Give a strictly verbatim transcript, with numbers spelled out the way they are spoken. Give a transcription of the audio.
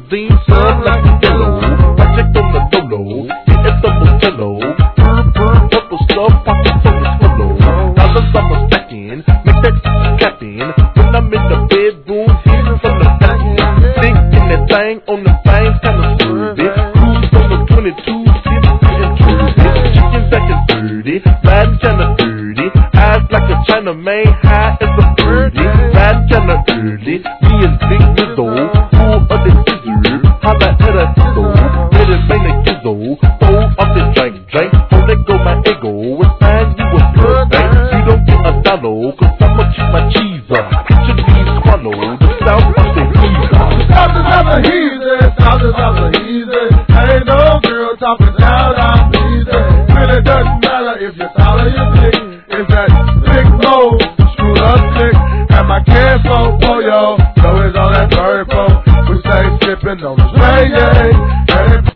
limousine, sun like a yellow. Project on the dolo, get a double cello. Purr, purr, double stuff, pockets on the swallow. Dollars I'm a stacking, make that clapping. When I'm in the bedroom, hearing from the back. Thinking that thing on the thing, kinda swervy. Cruise on the twenty-two, fifty and thirty. Chicken back and dirty, riding kinda dirty. Eyes like a Chinaman, high as a birdie. Riding kinda early, me and Big Rizzo, full of the scissors. Holla at a hizzo, let it make a gizzo. Throw up the drink, drink, don't let go my ego. It's fine, you a blood bank, you don't get a dollar. Cause I'ma keep my cheese up, picture these quano, the south of the visa. South is hella easy, South is hella easy. Ain't no girl talking down, I'm easy. Really doesn't matter if you're tall or you're thick. It's that big low, screwed up stick. And my cash flow for yo, so it's all that purple. We stay sipping on the Ray, yeah.